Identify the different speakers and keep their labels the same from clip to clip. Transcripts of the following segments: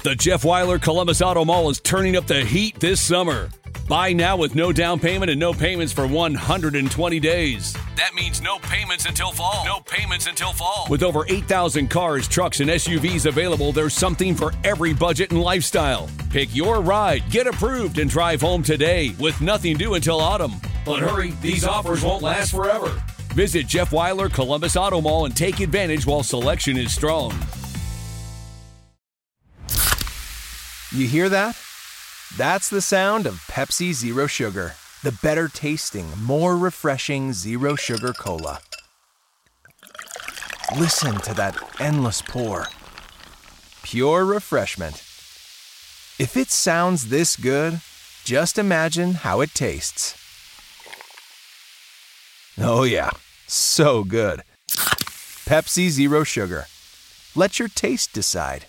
Speaker 1: The Jeff Weiler Columbus Auto Mall is turning up the heat this summer. Buy now with no down payment and no payments for 120 days. That means no payments until fall. No payments until fall. With over 8,000 cars, trucks, and SUVs available, there's something for every budget and lifestyle. Pick your ride, get approved, and drive home today with nothing due until autumn. But hurry, these offers won't last forever. Visit Jeff Weiler Columbus Auto Mall and take advantage while selection is strong.
Speaker 2: You hear that? That's the sound of Pepsi Zero Sugar, the better tasting, more refreshing Zero Sugar Cola. Listen to that endless pour. Pure refreshment. If it sounds this good, just imagine how it tastes. Oh yeah, so good. Pepsi Zero Sugar. Let your taste decide.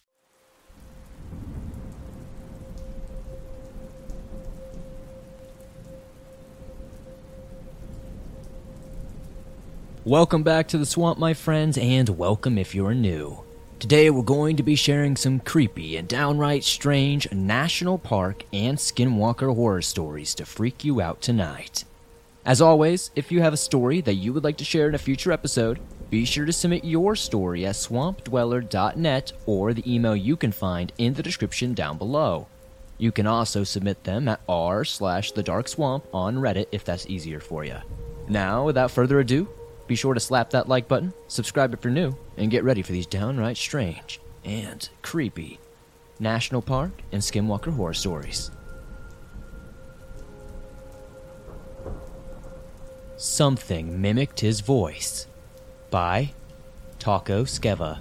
Speaker 3: Welcome back to the swamp, my friends, and welcome if you're new. Today we're going to be sharing some creepy and downright strange national park and skinwalker horror stories to freak you out tonight. As always, if you have a story that you would like to share in a future episode, be sure to submit your story at swampdweller.net or the email you can find in the description down below. You can also submit them at r/thedarkswamp on Reddit if that's easier for you. Now, without further ado, be sure to slap that like button, subscribe if you're new, and get ready for these downright strange and creepy national park and skinwalker horror stories. Something Mimicked His Voice by Taco Skeva.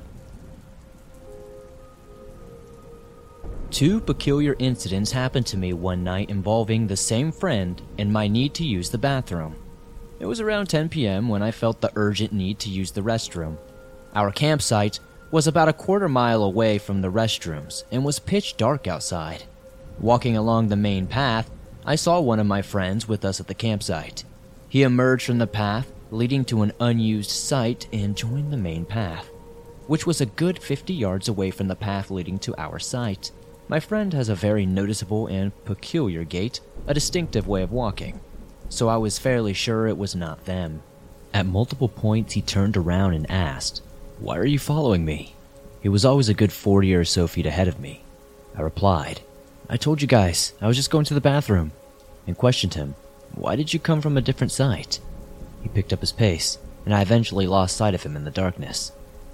Speaker 3: Two peculiar incidents happened to me one night involving the same friend and my need to use the bathroom. It was around 10 p.m. when I felt the urgent need to use the restroom. Our campsite was about a quarter mile away from the restrooms and was pitch dark outside. Walking along the main path, I saw one of my friends with us at the campsite. He emerged from the path leading to an unused site and joined the main path, which was a good 50 yards away from the path leading to our site. My friend has a very noticeable and peculiar gait, a distinctive way of walking, so I was fairly sure it was not them. At multiple points he turned around and asked, "Why are you following me?" He was always a good 40 or so feet ahead of me. I replied, "I told you guys, I was just going to the bathroom," and questioned him, "Why did you come from a different site?" He picked up his pace, and I eventually lost sight of him in the darkness.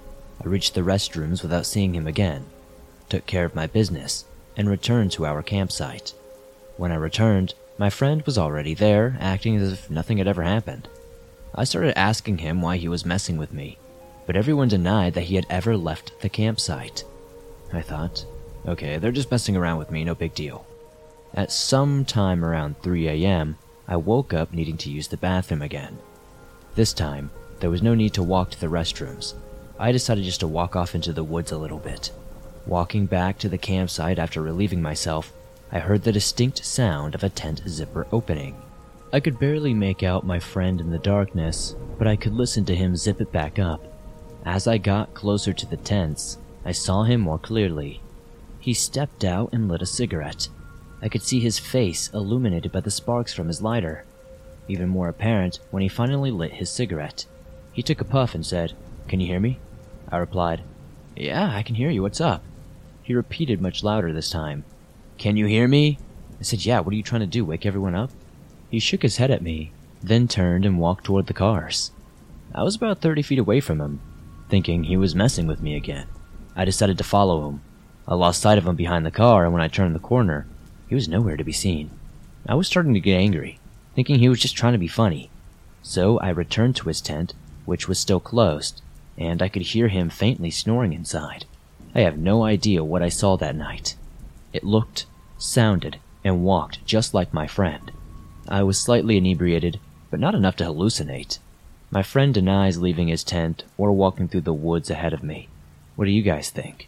Speaker 3: I reached the restrooms without seeing him again, took care of my business, and returned to our campsite. When I returned, my friend was already there, acting as if nothing had ever happened. I started asking him why he was messing with me, but everyone denied that he had ever left the campsite. I thought, okay, they're just messing around with me, no big deal. At some time around 3 a.m., I woke up needing to use the bathroom again. This time, there was no need to walk to the restrooms. I decided just to walk off into the woods a little bit. Walking back to the campsite after relieving myself, I heard the distinct sound of a tent zipper opening. I could barely make out my friend in the darkness, but I could listen to him zip it back up. As I got closer to the tents, I saw him more clearly. He stepped out and lit a cigarette. I could see his face illuminated by the sparks from his lighter. Even more apparent when he finally lit his cigarette. He took a puff and said, "Can you hear me?" I replied, "Yeah, I can hear you, what's up?" He repeated much louder this time, "Can you hear me?" I said, "Yeah, what are you trying to do, wake everyone up?" He shook his head at me, then turned and walked toward the cars. I was about 30 feet away from him, thinking he was messing with me again. I decided to follow him. I lost sight of him behind the car, and when I turned the corner, he was nowhere to be seen. I was starting to get angry, thinking he was just trying to be funny. So I returned to his tent, which was still closed, and I could hear him faintly snoring inside. I have no idea what I saw that night. It looked, sounded, and walked just like my friend. I was slightly inebriated, but not enough to hallucinate. My friend denies leaving his tent or walking through the woods ahead of me. What do you guys think?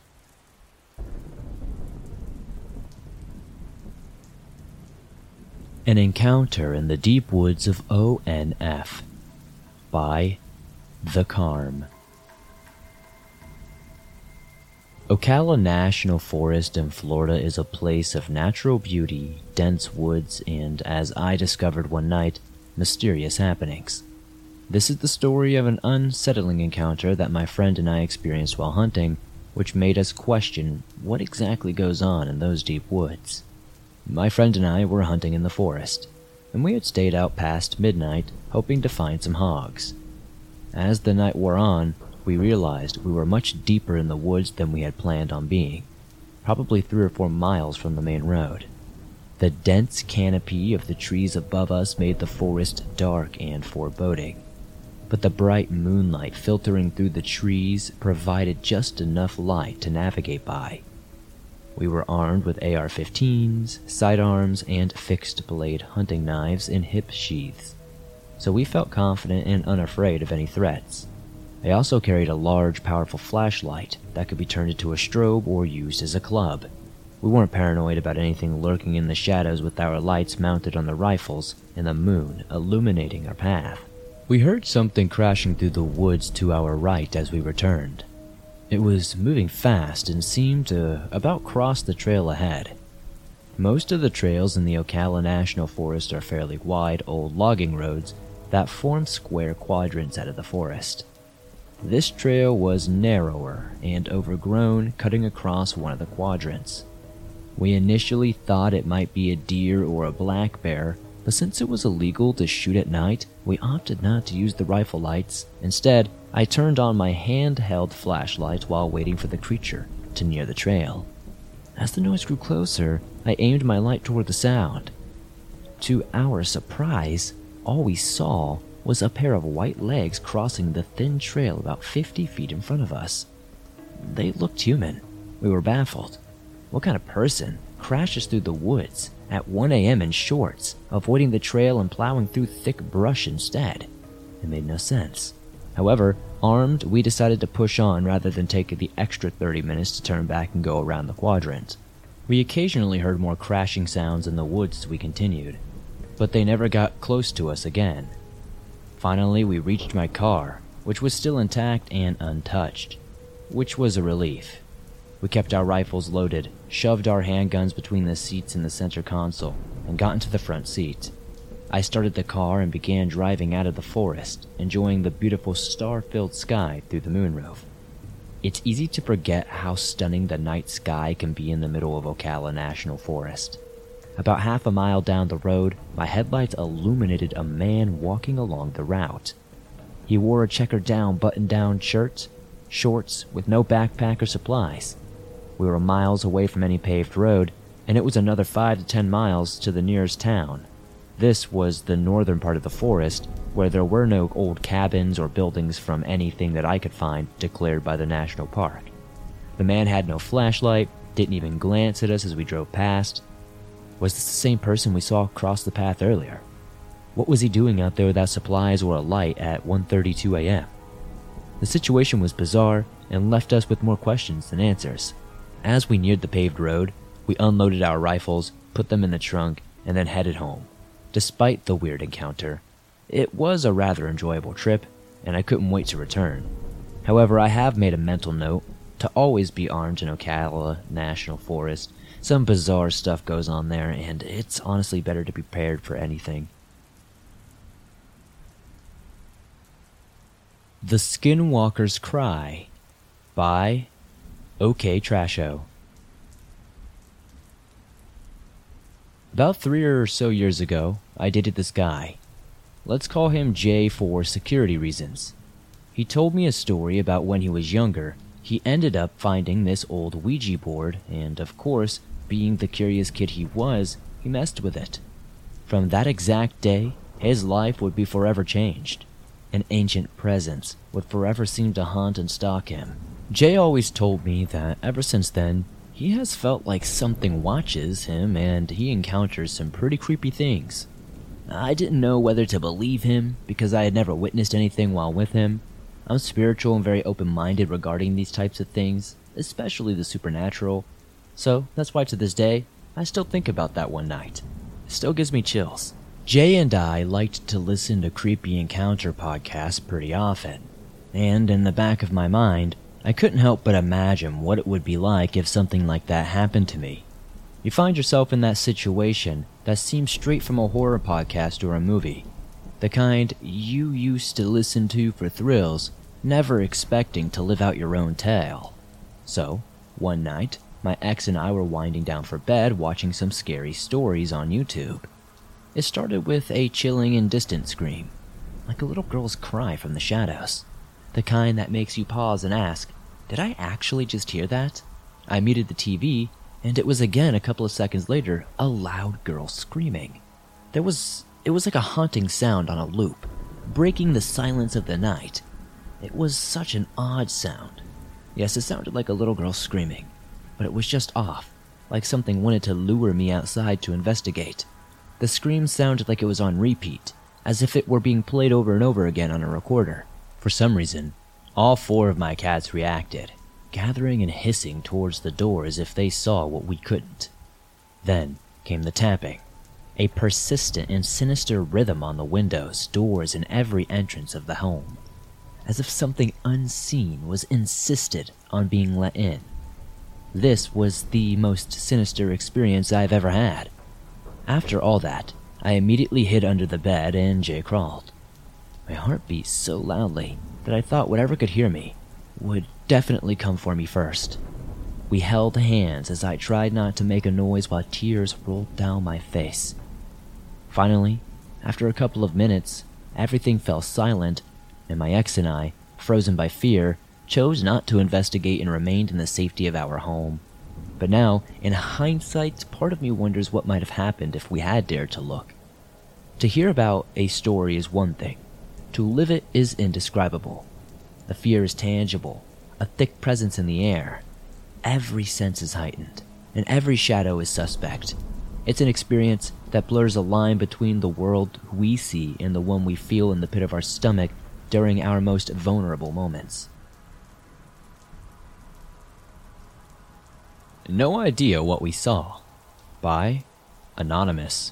Speaker 3: An Encounter in the Deep Woods of ONF by The Carm. Ocala National Forest in Florida is a place of natural beauty, dense woods, and, as I discovered one night, mysterious happenings. This is the story of an unsettling encounter that my friend and I experienced while hunting, which made us question what exactly goes on in those deep woods. My friend and I were hunting in the forest, and we had stayed out past midnight, hoping to find some hogs. As the night wore on, we realized we were much deeper in the woods than we had planned on being, probably 3 or 4 miles from the main road. The dense canopy of the trees above us made the forest dark and foreboding, but the bright moonlight filtering through the trees provided just enough light to navigate by. We were armed with AR-15s, sidearms, and fixed-blade hunting knives in hip sheaths, so we felt confident and unafraid of any threats. I also carried a large, powerful flashlight that could be turned into a strobe or used as a club. We weren't paranoid about anything lurking in the shadows with our lights mounted on the rifles and the moon illuminating our path. We heard something crashing through the woods to our right as we returned. It was moving fast and seemed to about cross the trail ahead. Most of the trails in the Ocala National Forest are fairly wide, old logging roads that form square quadrants out of the forest. This trail was narrower and overgrown, cutting across one of the quadrants. We initially thought it might be a deer or a black bear, but since it was illegal to shoot at night, we opted not to use the rifle lights. Instead, I turned on my handheld flashlight while waiting for the creature to near the trail. As the noise grew closer, I aimed my light toward the sound. To our surprise, all we saw was a pair of white legs crossing the thin trail about 50 feet in front of us. They looked human. We were baffled. What kind of person crashes through the woods at 1 a.m. in shorts, avoiding the trail and plowing through thick brush instead? It made no sense. However, armed, we decided to push on rather than take the extra 30 minutes to turn back and go around the quadrant. We occasionally heard more crashing sounds in the woods as we continued, but they never got close to us again. Finally, we reached my car, which was still intact and untouched, which was a relief. We kept our rifles loaded, shoved our handguns between the seats in the center console, and got into the front seat. I started the car and began driving out of the forest, enjoying the beautiful star-filled sky through the moonroof. It's easy to forget how stunning the night sky can be in the middle of Ocala National Forest. About half a mile down the road, my headlights illuminated a man walking along the route. He wore a checkered-down button-down shirt, shorts, with no backpack or supplies. We were miles away from any paved road, and it was another 5 to 10 miles to the nearest town. This was the northern part of the forest, where there were no old cabins or buildings from anything that I could find declared by the national park. The man had no flashlight, didn't even glance at us as we drove past. Was this the same person we saw cross the path earlier? What was he doing out there without supplies or a light at 1:32 a.m.? The situation was bizarre and left us with more questions than answers. As we neared the paved road, we unloaded our rifles, put them in the trunk, and then headed home. Despite the weird encounter, it was a rather enjoyable trip, and I couldn't wait to return. However, I have made a mental note to always be armed in Ocala National Forest. Some bizarre stuff goes on there, and it's honestly better to be prepared for anything. The Skinwalker's Cry by OK Trasho. About 3 or so years ago, I dated this guy. Let's call him Jay for security reasons. He told me a story about when he was younger. He ended up finding this old Ouija board, and of course, being the curious kid he was, he messed with it. From that exact day, his life would be forever changed. An ancient presence would forever seem to haunt and stalk him. Jay always told me that ever since then, he has felt like something watches him and he encounters some pretty creepy things. I didn't know whether to believe him because I had never witnessed anything while with him. I'm spiritual and very open-minded regarding these types of things, especially the supernatural. So that's why to this day, I still think about that one night. It still gives me chills. Jay and I liked to listen to creepy encounter podcasts pretty often, and in the back of my mind, I couldn't help but imagine what it would be like if something like that happened to me. You find yourself in that situation that seems straight from a horror podcast or a movie. The kind you used to listen to for thrills, never expecting to live out your own tale. So, one night, my ex and I were winding down for bed watching some scary stories on YouTube. It started with a chilling and distant scream, like a little girl's cry from the shadows. The kind that makes you pause and ask, did I actually just hear that? I muted the TV, and it was again a couple of seconds later, a loud girl screaming. It was like a haunting sound on a loop, breaking the silence of the night. It was such an odd sound. Yes, it sounded like a little girl screaming, but it was just off, like something wanted to lure me outside to investigate. The scream sounded like it was on repeat, as if it were being played over and over again on a recorder. For some reason, all 4 of my cats reacted, gathering and hissing towards the door as if they saw what we couldn't. Then came the tapping, a persistent and sinister rhythm on the windows, doors, and every entrance of the home, as if something unseen was insisted on being let in. This was the most sinister experience I've ever had. After all that, I immediately hid under the bed and J-crawled. My heart beat so loudly that I thought whatever could hear me would definitely come for me first. We held hands as I tried not to make a noise while tears rolled down my face. Finally, after a couple of minutes, everything fell silent, and my ex and I, frozen by fear, chose not to investigate and remained in the safety of our home. But now, in hindsight, part of me wonders what might have happened if we had dared to look. To hear about a story is one thing. To live it is indescribable. The fear is tangible, a thick presence in the air. Every sense is heightened, and every shadow is suspect. It's an experience that blurs a line between the world we see and the one we feel in the pit of our stomach during our most vulnerable moments. No Idea What We Saw by Anonymous.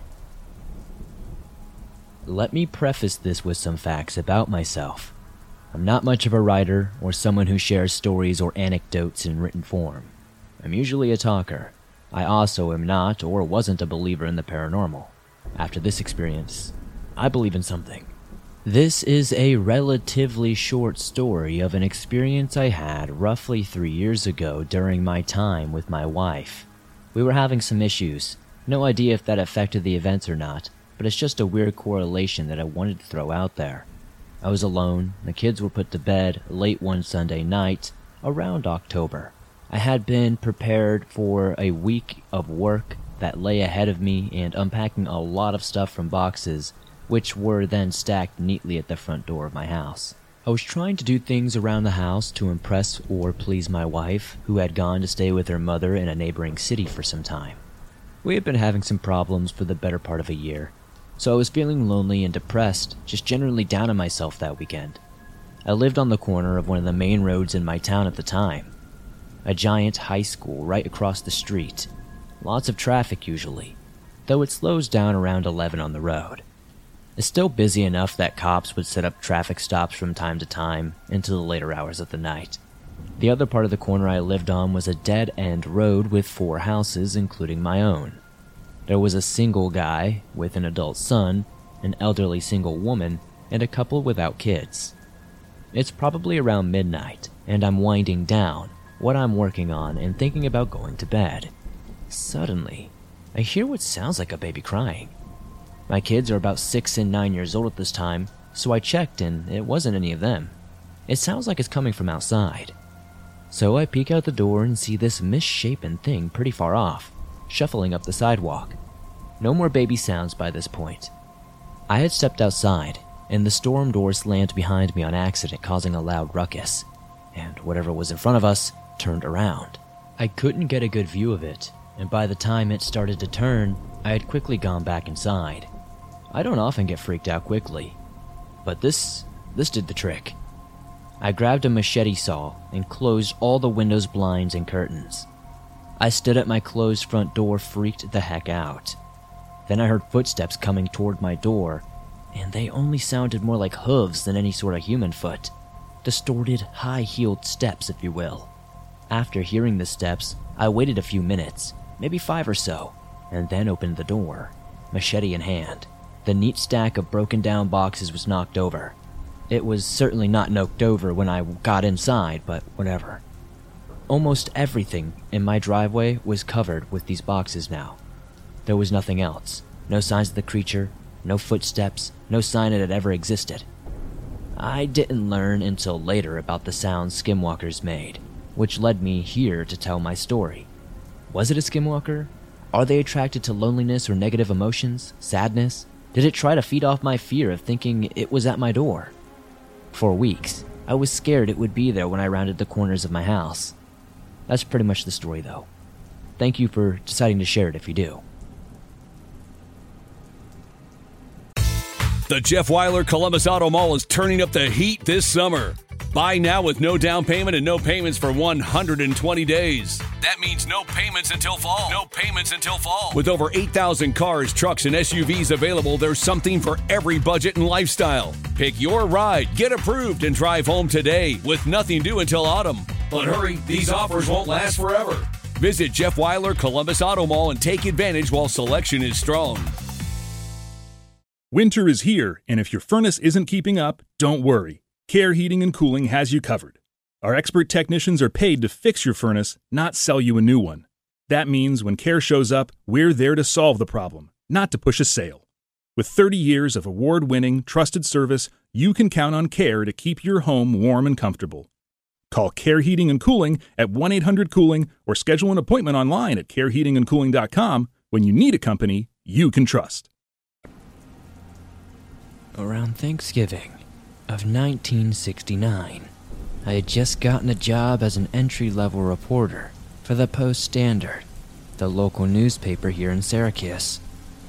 Speaker 3: Let me preface this with some facts about myself. I'm not much of a writer or someone who shares stories or anecdotes in written form. I'm usually a talker. I also am not or wasn't a believer in the paranormal. After this experience, I believe in something. This is a relatively short story of an experience I had roughly 3 years ago during my time with my wife. We were having some issues. No idea if that affected the events or not, but it's just a weird correlation that I wanted to throw out there. I was alone, the kids were put to bed late one Sunday night, around October. I had been prepared for a week of work that lay ahead of me and unpacking a lot of stuff from boxes, which were then stacked neatly at the front door of my house. I was trying to do things around the house to impress or please my wife, who had gone to stay with her mother in a neighboring city for some time. We had been having some problems for the better part of a year, so I was feeling lonely and depressed, just generally down on myself that weekend. I lived on the corner of one of the main roads in my town at the time. A giant high school right across the street. Lots of traffic usually, though it slows down around 11 on the road. It's still busy enough that cops would set up traffic stops from time to time into the later hours of the night. The other part of the corner I lived on was a dead-end road with 4 houses, including my own. There was a single guy with an adult son, an elderly single woman, and a couple without kids. It's probably around midnight, and I'm winding down what I'm working on and thinking about going to bed. Suddenly, I hear what sounds like a baby crying. My kids are about 6 and 9 years old at this time, so I checked and it wasn't any of them. It sounds like it's coming from outside. So I peek out the door and see this misshapen thing pretty far off, shuffling up the sidewalk. No more baby sounds by this point. I had stepped outside, and the storm door slammed behind me on accident, causing a loud ruckus, and whatever was in front of us turned around. I couldn't get a good view of it, and by the time it started to turn, I had quickly gone back inside. I don't often get freaked out quickly, but this did the trick. I grabbed a machete saw and closed all the windows, blinds, and curtains. I stood at my closed front door, freaked the heck out. Then I heard footsteps coming toward my door, and they only sounded more like hooves than any sort of human foot. distorted, high-heeled steps, if you will. After hearing the steps, I waited a few minutes, maybe 5 or so, and then opened the door, machete in hand. The neat stack of broken-down boxes was knocked over. It was certainly not knocked over when I got inside, but whatever. Almost everything in my driveway was covered with these boxes now. There was nothing else. No signs of the creature, no footsteps, no sign it had ever existed. I didn't learn until later about the sounds skinwalkers made, which led me here to tell my story. Was it a skinwalker? Are they attracted to loneliness or negative emotions, sadness? Did it try to feed off my fear of thinking it was at my door? For weeks, I was scared it would be there when I rounded the corners of my house. That's pretty much the story, though. Thank you for deciding to share it if you do.
Speaker 1: The Jeff Weiler Columbus Auto Mall is turning up the heat this summer. Buy now with no down payment and no payments for 120 days. That means no payments until fall. No payments until fall. With over 8,000 cars, trucks, and SUVs available, there's something for every budget and lifestyle. Pick your ride, get approved, and drive home today with nothing due until autumn. But hurry, these offers won't last forever. Visit Jeff Weiler Columbus Auto Mall and take advantage while selection is strong.
Speaker 4: Winter is here, and if your furnace isn't keeping up, don't worry. Care Heating and Cooling has you covered. Our expert technicians are paid to fix your furnace, not sell you a new one. That means when Care shows up, we're there to solve the problem, not to push a sale. With 30 years of award-winning, trusted service, you can count on Care to keep your home warm and comfortable. Call Care Heating and Cooling at 1-800-COOLING or schedule an appointment online at careheatingandcooling.com when you need a company you can trust.
Speaker 3: Around Thanksgiving of 1969, I had just gotten a job as an entry-level reporter for the Post-Standard, the local newspaper here in Syracuse.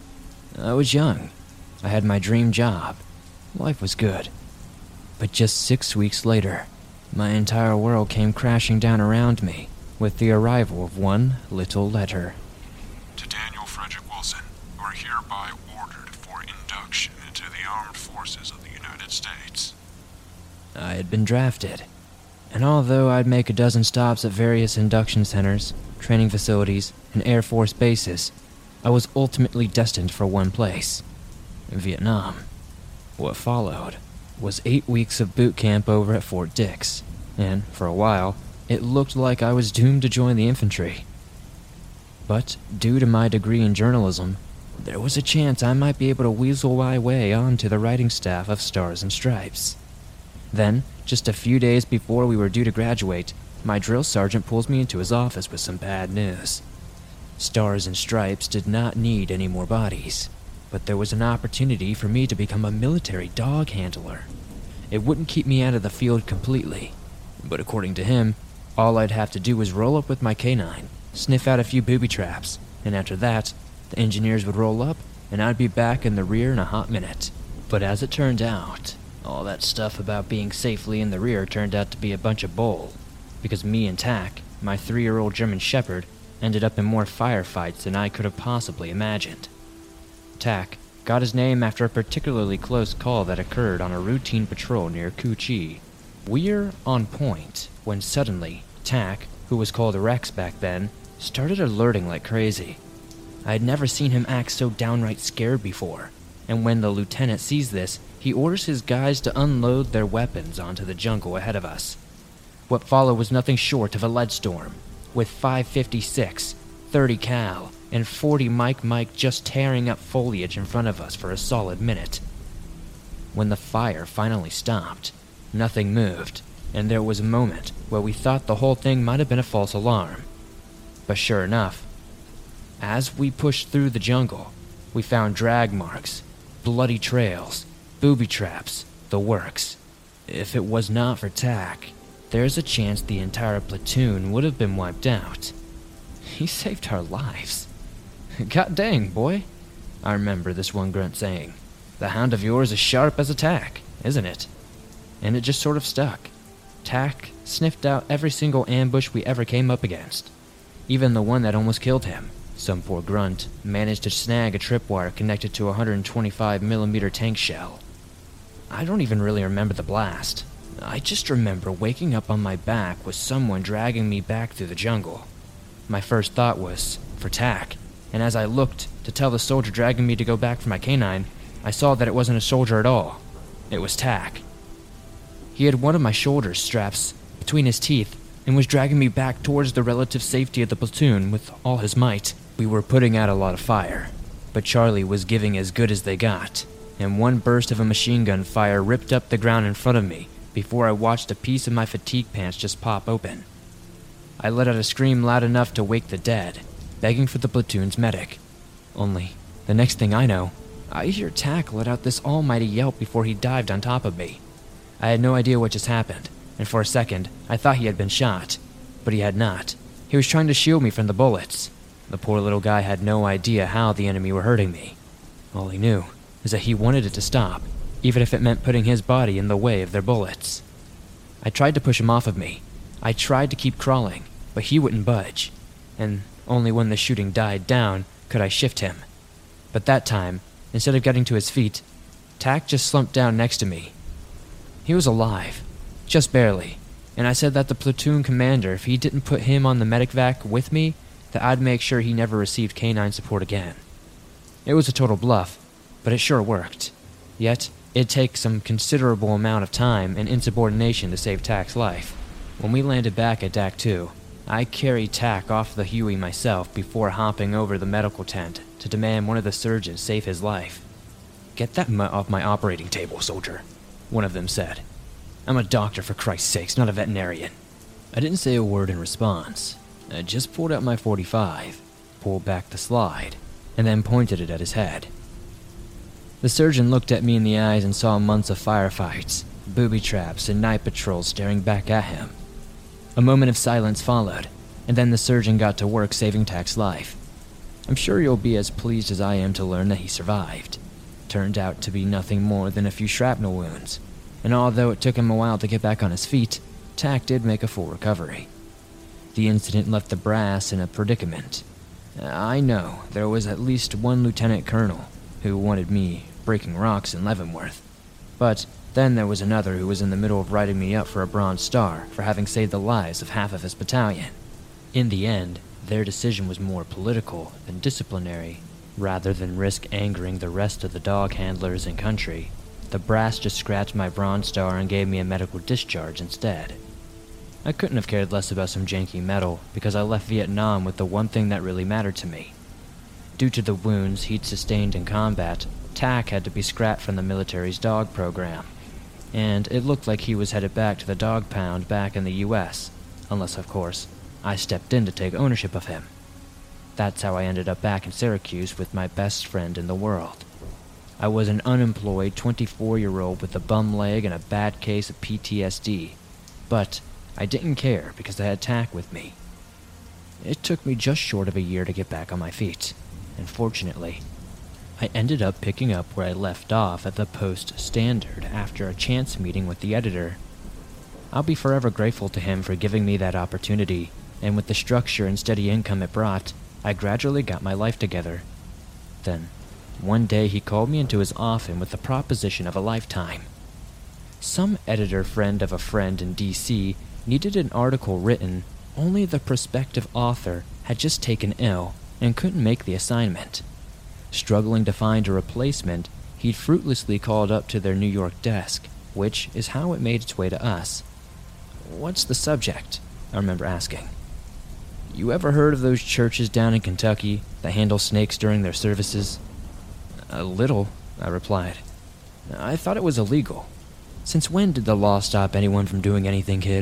Speaker 3: I was young. I had my dream job. Life was good. But just 6 weeks later, my entire world came crashing down around me with the arrival of one little letter.
Speaker 5: To Daniel Frederick Wilson, you are hereby ordered for induction into the armed forces of the United States.
Speaker 3: I had been drafted, and although I'd make a dozen stops at various induction centers, training facilities, and Air Force bases, I was ultimately destined for one place: Vietnam. What followed was 8 weeks of boot camp over at Fort Dix, and for a while, it looked like I was doomed to join the infantry. But due to my degree in journalism, there was a chance I might be able to weasel my way onto the writing staff of Stars and Stripes. Then, just a few days before we were due to graduate, my drill sergeant pulls me into his office with some bad news. Stars and Stripes did not need any more bodies, but there was an opportunity for me to become a military dog handler. It wouldn't keep me out of the field completely, but according to him, all I'd have to do was roll up with my canine, sniff out a few booby traps, and after that, the engineers would roll up, and I'd be back in the rear in a hot minute. But as it turned out, all that stuff about being safely in the rear turned out to be a bunch of bull, because me and Tack, my 3-year-old German Shepherd, ended up in more firefights than I could have possibly imagined. Tack got his name after a particularly close call that occurred on a routine patrol near Cu Chi. We're on point when suddenly Tack, who was called Rex back then, started alerting like crazy. I had never seen him act so downright scared before, and when the lieutenant sees this, he orders his guys to unload their weapons onto the jungle ahead of us. What followed was nothing short of a lead storm, with 5.56, 30 cal, and 40 Mike just tearing up foliage in front of us for a solid minute. When the fire finally stopped, nothing moved, and there was a moment where we thought the whole thing might have been a false alarm. But sure enough, as we pushed through the jungle, we found drag marks, bloody trails, booby traps, the works. If it was not for Tack, there's a chance the entire platoon would have been wiped out. He saved our lives. God dang, boy, I remember this one grunt saying. The hound of yours is sharp as a tack, isn't it? And it just sort of stuck. Tack sniffed out every single ambush we ever came up against, even the one that almost killed him. Some poor grunt managed to snag a tripwire connected to a 125mm tank shell. I don't even really remember the blast, I just remember waking up on my back with someone dragging me back through the jungle. My first thought was for Tack, and as I looked to tell the soldier dragging me to go back for my canine, I saw that it wasn't a soldier at all. It was Tack. He had one of my shoulder straps between his teeth and was dragging me back towards the relative safety of the platoon with all his might. We were putting out a lot of fire, but Charlie was giving as good as they got, and one burst of a machine gun fire ripped up the ground in front of me before I watched a piece of my fatigue pants just pop open. I let out a scream loud enough to wake the dead, begging for the platoon's medic. Only, the next thing I know, I hear Tack let out this almighty yelp before he dived on top of me. I had no idea what just happened, and for a second, I thought he had been shot, but he had not. He was trying to shield me from the bullets. The poor little guy had no idea how the enemy were hurting me. All he knew is that he wanted it to stop, even if it meant putting his body in the way of their bullets. I tried to push him off of me. I tried to keep crawling, but he wouldn't budge, and only when the shooting died down could I shift him. But that time, instead of getting to his feet, Tack just slumped down next to me. He was alive, just barely, and I said that the platoon commander, if he didn't put him on the medic vac with me, that I'd make sure he never received canine support again. It was a total bluff, but it sure worked. Yet, it'd take some considerable amount of time and insubordination to save Tack's life. When we landed back at DAC 2, I carried Tack off the Huey myself before hopping over the medical tent to demand one of the surgeons save his life. "Get that mutt off my operating table, soldier," one of them said. "I'm a doctor, for Christ's sakes, not a veterinarian." I didn't say a word in response. I just pulled out my .45, pulled back the slide, and then pointed it at his head. The surgeon looked at me in the eyes and saw months of firefights, booby traps, and night patrols staring back at him. A moment of silence followed, and then the surgeon got to work saving Tack's life. I'm sure you'll be as pleased as I am to learn that he survived. Turned out to be nothing more than a few shrapnel wounds, and although it took him a while to get back on his feet, Tack did make a full recovery. The incident left the brass in a predicament. I know there was at least one lieutenant colonel who wanted me breaking rocks in Leavenworth, but then there was another who was in the middle of writing me up for a Bronze Star for having saved the lives of half of his battalion. In the end, their decision was more political than disciplinary. Rather than risk angering the rest of the dog handlers in country, the brass just scratched my Bronze Star and gave me a medical discharge instead. I couldn't have cared less about some janky medal because I left Vietnam with the one thing that really mattered to me. Due to the wounds he'd sustained in combat, Tack had to be scrapped from the military's dog program, and it looked like he was headed back to the dog pound back in the US, unless, of course, I stepped in to take ownership of him. That's how I ended up back in Syracuse with my best friend in the world. I was an unemployed 24-year-old with a bum leg and a bad case of PTSD, but I didn't care because I had Tack with me. It took me just short of a year to get back on my feet, and fortunately, I ended up picking up where I left off at the Post-Standard after a chance meeting with the editor. I'll be forever grateful to him for giving me that opportunity, and with the structure and steady income it brought, I gradually got my life together. Then, one day he called me into his office with the proposition of a lifetime. Some editor friend of a friend in D.C. needed an article written, only the prospective author had just taken ill and couldn't make the assignment. Struggling to find a replacement, he'd fruitlessly called up to their New York desk, which is how it made its way to us. "What's the subject?" I remember asking. "You ever heard of those churches down in Kentucky that handle snakes during their services?" "A little," I replied. "I thought it was illegal. Since when did the law stop anyone from doing anything, kid?"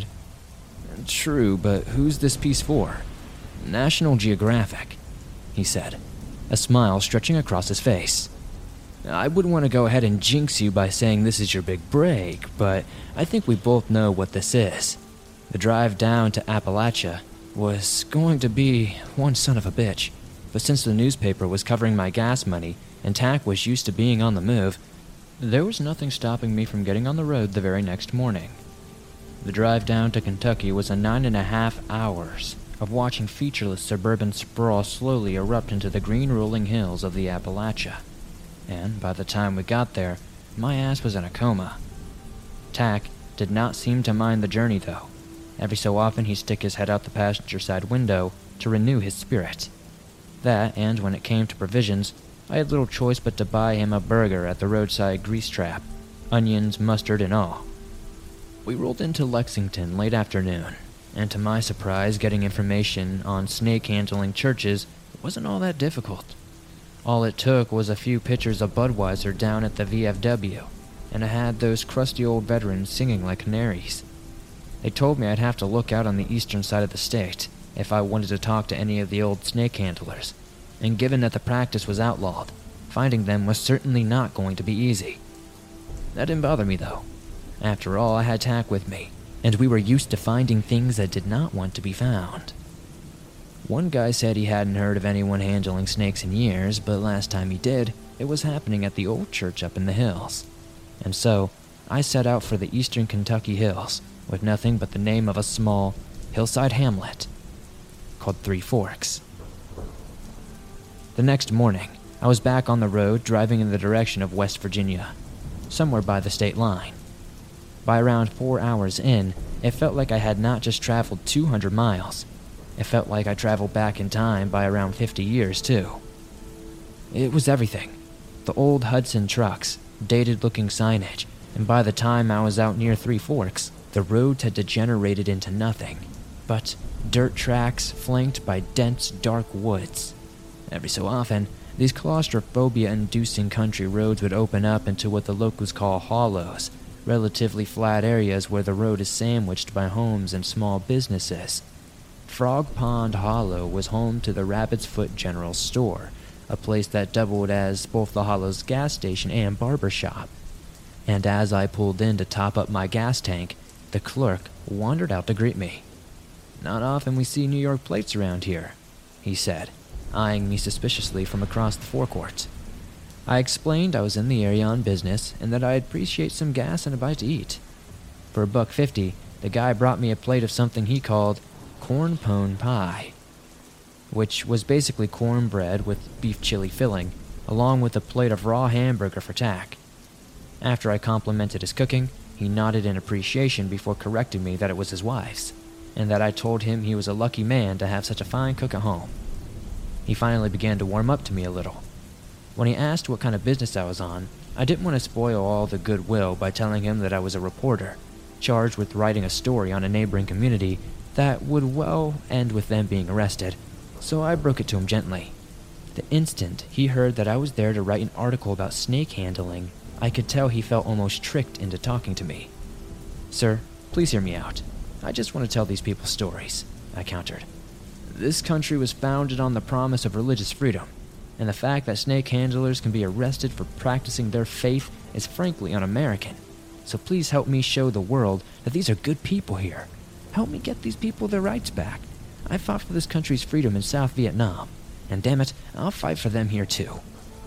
Speaker 3: "True, but who's this piece for?" "National Geographic," he said, a smile stretching across his face. "I wouldn't want to go ahead and jinx you by saying this is your big break, but I think we both know what this is. The drive down to Appalachia was going to be one son of a bitch, but since the newspaper was covering my gas money and Tack was used to being on the move, there was nothing stopping me from getting on the road the very next morning. The drive down to Kentucky was a 9.5 hours of watching featureless suburban sprawl slowly erupt into the green rolling hills of the Appalachia, and by the time we got there, my ass was in a coma. Tack, did not seem to mind the journey, though. Every so often he'd stick his head out the passenger side window to renew his spirit. That, and when it came to provisions, I had little choice but to buy him a burger at the roadside grease trap, onions, mustard, and all. We rolled into Lexington late afternoon, and to my surprise, getting information on snake-handling churches wasn't all that difficult. All it took was a few pitchers of Budweiser down at the VFW, and I had those crusty old veterans singing like canaries. They told me I'd have to look out on the eastern side of the state if I wanted to talk to any of the old snake handlers, and given that the practice was outlawed, finding them was certainly not going to be easy. That didn't bother me, though. After all, I had Tack with me, and we were used to finding things that did not want to be found. One guy said he hadn't heard of anyone handling snakes in years, but last time he did, it was happening at the old church up in the hills. And so, I set out for the eastern Kentucky hills, with nothing but the name of a small, hillside hamlet called Three Forks. The next morning, I was back on the road driving in the direction of West Virginia, somewhere by the state line. By around 4 hours in, it felt like I had not just traveled 200 miles. It felt like I traveled back in time by around 50 years, too. It was everything. The old Hudson trucks, dated-looking signage, and by the time I was out near Three Forks, the roads had degenerated into nothing but dirt tracks flanked by dense, dark woods. Every so often, these claustrophobia-inducing country roads would open up into what the locals call hollows, relatively flat areas where the road is sandwiched by homes and small businesses. Frog Pond Hollow was home to the Rabbit's Foot General Store, a place that doubled as both the Hollow's gas station and barber shop. And as I pulled in to top up my gas tank, the clerk wandered out to greet me. "Not often we see New York plates around here," he said, eyeing me suspiciously from across the forecourt. I explained I was in the area on business and that I'd appreciate some gas and a bite to eat. For $1.50, the guy brought me a plate of something he called corn pone pie, which was basically cornbread with beef chili filling, along with a plate of raw hamburger for Tack. After I complimented his cooking, he nodded in appreciation before correcting me that it was his wife's, and that I told him he was a lucky man to have such a fine cook at home. He finally began to warm up to me a little. When he asked what kind of business I was on, I didn't want to spoil all the goodwill by telling him that I was a reporter, charged with writing a story on a neighboring community that would well end with them being arrested, so I broke it to him gently. The instant he heard that I was there to write an article about snake handling, I could tell he felt almost tricked into talking to me. "Sir, please hear me out. I just want to tell these people stories," I countered. "This country was founded on the promise of religious freedom, and the fact that snake handlers can be arrested for practicing their faith is frankly un-American. So please help me show the world that these are good people here. Help me get these people their rights back. I fought for this country's freedom in South Vietnam, and damn it, I'll fight for them here too."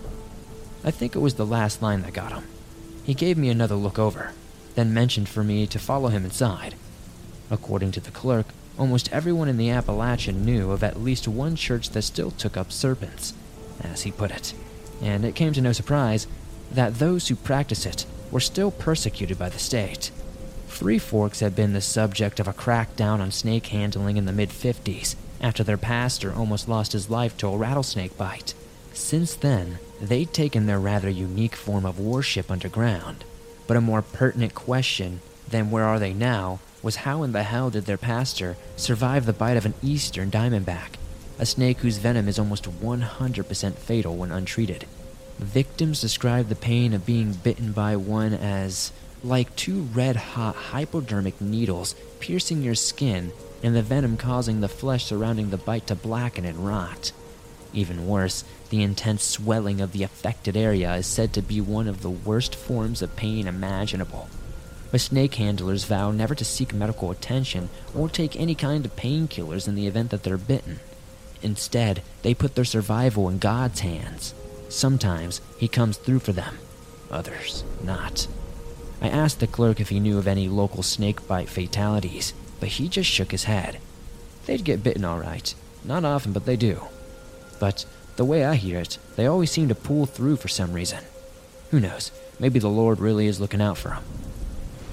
Speaker 3: I think it was the last line that got him. He gave me another look over, then mentioned for me to follow him inside. According to the clerk, almost everyone in the Appalachian knew of at least one church that still took up serpents, as he put it, and it came to no surprise that those who practice it were still persecuted by the state. Three Forks had been the subject of a crackdown on snake handling in the mid-50s, after their pastor almost lost his life to a rattlesnake bite. Since then, they'd taken their rather unique form of worship underground. But a more pertinent question than where are they now was how in the hell did their pastor survive the bite of an eastern diamondback, a snake whose venom is almost 100% fatal when untreated. Victims described the pain of being bitten by one as like two red-hot hypodermic needles piercing your skin and the venom causing the flesh surrounding the bite to blacken and rot. Even worse, the intense swelling of the affected area is said to be one of the worst forms of pain imaginable. But snake handlers vow never to seek medical attention or take any kind of painkillers in the event that they're bitten. Instead, they put their survival in God's hands. Sometimes he comes through for them, others not. I asked the clerk if he knew of any local snake bite fatalities, but he just shook his head. They'd get bitten all right. Not often, but they do. But the way I hear it, they always seem to pull through for some reason. Who knows, maybe the Lord really is looking out for them.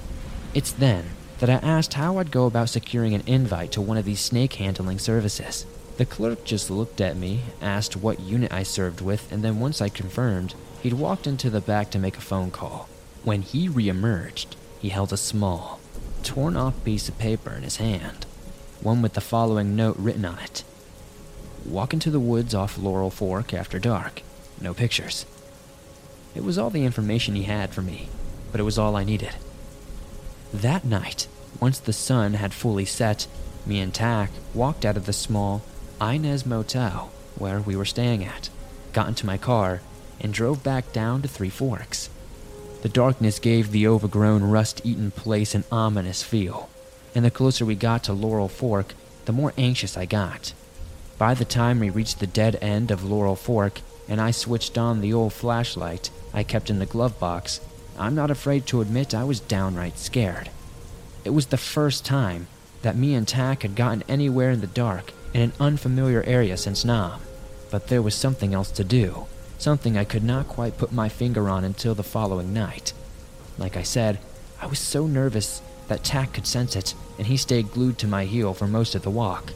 Speaker 3: It's then that I asked how I'd go about securing an invite to one of these snake handling services. The clerk just looked at me, asked what unit I served with, and then once I confirmed, he'd walked into the back to make a phone call. When he re-emerged, he held a small, torn-off piece of paper in his hand, one with the following note written on it. Walk into the woods off Laurel Fork after dark. No pictures. It was all the information he had for me, but it was all I needed. That night, once the sun had fully set, me and Tack walked out of the small Inez Motel where we were staying at, got into my car, and drove back down to Three Forks. The darkness gave the overgrown, rust-eaten place an ominous feel, and the closer we got to Laurel Fork, the more anxious I got. By the time we reached the dead end of Laurel Fork and I switched on the old flashlight I kept in the glove box, I'm not afraid to admit I was downright scared. It was the first time that me and Tack had gotten anywhere in the dark in an unfamiliar area since Nam, but there was something else to do, something I could not quite put my finger on until the following night. Like I said, I was so nervous that Tack could sense it, and he stayed glued to my heel for most of the walk.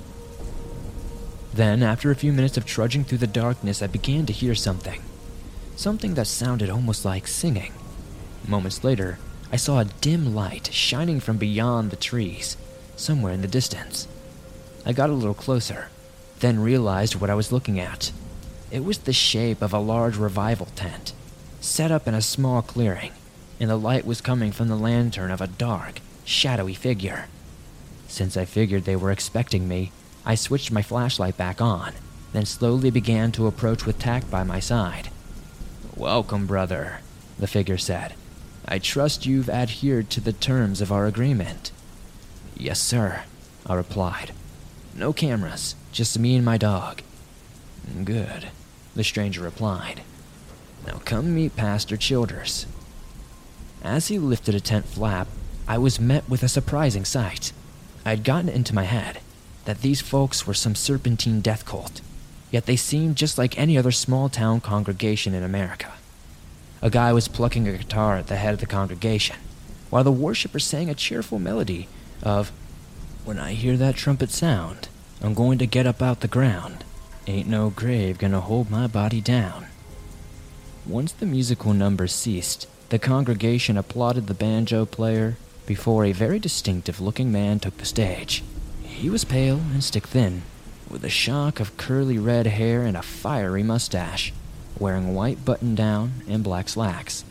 Speaker 3: Then, after a few minutes of trudging through the darkness, I began to hear something. Something that sounded almost like singing. Moments later, I saw a dim light shining from beyond the trees, somewhere in the distance. I got a little closer, then realized what I was looking at. It was the shape of a large revival tent, set up in a small clearing, and the light was coming from the lantern of a dark, shadowy figure. Since I figured they were expecting me, I switched my flashlight back on, then slowly began to approach with Tack by my side. "Welcome, brother," the figure said. "I trust you've adhered to the terms of our agreement." "Yes, sir," I replied. "No cameras, just me and my dog." "Good," the stranger replied. "Now come meet Pastor Childers." As he lifted a tent flap, I was met with a surprising sight. I'd gotten it into my head that these folks were some serpentine death cult, yet they seemed just like any other small-town congregation in America. A guy was plucking a guitar at the head of the congregation, while the worshippers sang a cheerful melody of, "When I hear that trumpet sound, I'm going to get up out the ground. Ain't no grave gonna hold my body down." Once the musical number ceased, the congregation applauded the banjo player before a very distinctive-looking man took the stage. He was pale and stick-thin, with a shock of curly red hair and a fiery mustache, wearing a white button-down and black slacks.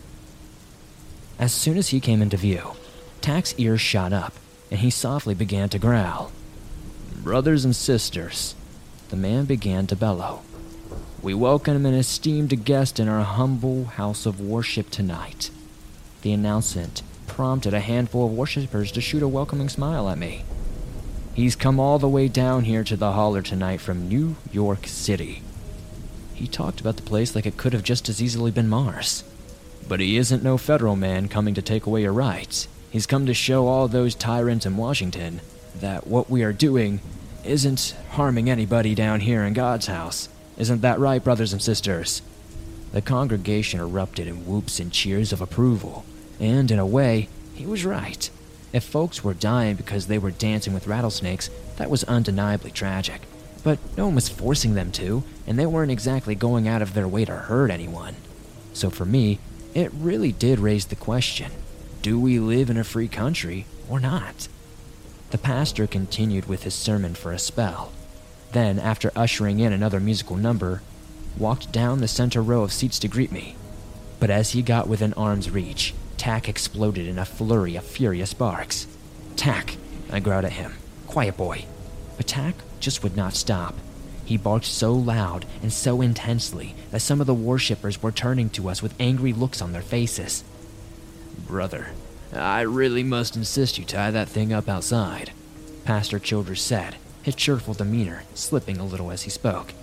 Speaker 3: As soon as he came into view, Tack's ears shot up, and he softly began to growl. "Brothers and sisters," the man began to bellow, "we welcome an esteemed guest in our humble house of worship tonight." The announcement prompted a handful of worshippers to shoot a welcoming smile at me. "He's come all the way down here to the holler tonight from New York City." He talked about the place like it could have just as easily been Mars. "But he isn't no federal man coming to take away your rights. He's come to show all those tyrants in Washington that what we are doing isn't harming anybody down here in God's house. Isn't that right, brothers and sisters?" The congregation erupted in whoops and cheers of approval, and in a way, he was right. If folks were dying because they were dancing with rattlesnakes, that was undeniably tragic. But no one was forcing them to, and they weren't exactly going out of their way to hurt anyone. So for me, it really did raise the question, do we live in a free country or not? The pastor continued with his sermon for a spell. Then, after ushering in another musical number, walked down the center row of seats to greet me. But as he got within arm's reach, Tack exploded in a flurry of furious barks. "Tack," I growled at him. "Quiet, boy." But Tack just would not stop. He barked so loud and so intensely that some of the worshippers were turning to us with angry looks on their faces. "Brother, I really must insist you tie that thing up outside," Pastor Childers said, his cheerful demeanor slipping a little as he spoke.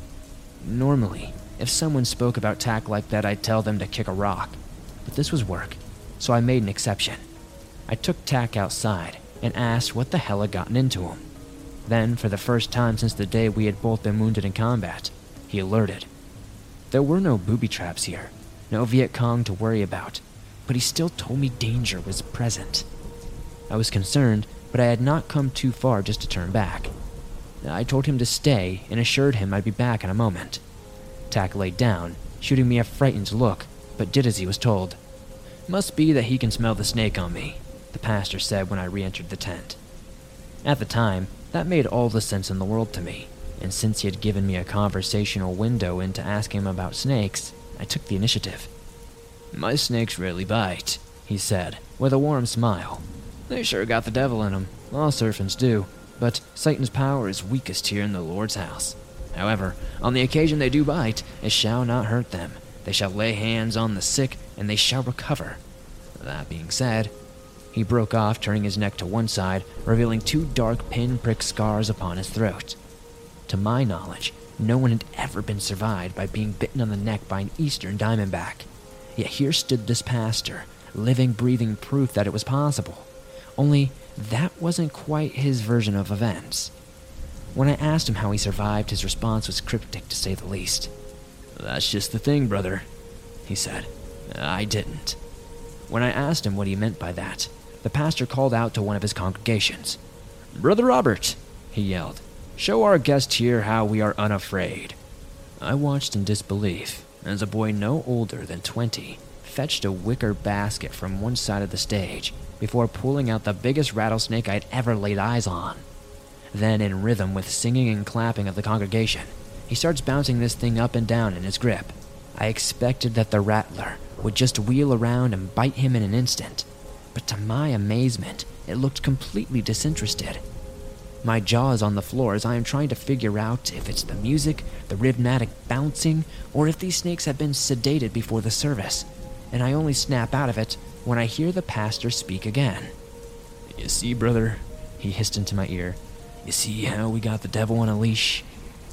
Speaker 3: Normally, if someone spoke about Tack like that, I'd tell them to kick a rock. But this was work, so I made an exception. I took Tack outside and asked what the hell had gotten into him. Then, for the first time since the day we had both been wounded in combat, he alerted. There were no booby traps here, no Viet Cong to worry about, but he still told me danger was present. I was concerned, but I had not come too far just to turn back. I told him to stay and assured him I'd be back in a moment. Tack laid down, shooting me a frightened look, but did as he was told. "Must be that he can smell the snake on me," the pastor said when I re-entered the tent. At the time, that made all the sense in the world to me, and since he had given me a conversational window into asking him about snakes, I took the initiative. "My snakes rarely bite," he said, with a warm smile. "They sure got the devil in them. All serpents do, but Satan's power is weakest here in the Lord's house. However, on the occasion they do bite, it shall not hurt them. They shall lay hands on the sick, and they shall recover. That being said," he broke off, turning his neck to one side, revealing 2 dark pin-prick scars upon his throat. To my knowledge, no one had ever been survived by being bitten on the neck by an eastern diamondback. Yet here stood this pastor, living, breathing proof that it was possible. Only that wasn't quite his version of events. When I asked him how he survived, his response was cryptic to say the least. "That's just the thing, brother," he said. "I didn't." When I asked him what he meant by that, the pastor called out to one of his congregations. "Brother Robert," he yelled, "show our guest here how we are unafraid." I watched in disbelief as a boy no older than 20 fetched a wicker basket from one side of the stage before pulling out the biggest rattlesnake I'd ever laid eyes on. Then, in rhythm with singing and clapping of the congregation, he starts bouncing this thing up and down in his grip. I expected that the rattler would just wheel around and bite him in an instant, but to my amazement, it looked completely disinterested. My jaw is on the floor as I am trying to figure out if it's the music, the rhythmic bouncing, or if these snakes have been sedated before the service, and I only snap out of it when I hear the pastor speak again. "You see, brother," he hissed into my ear, "you see how we got the devil on a leash?"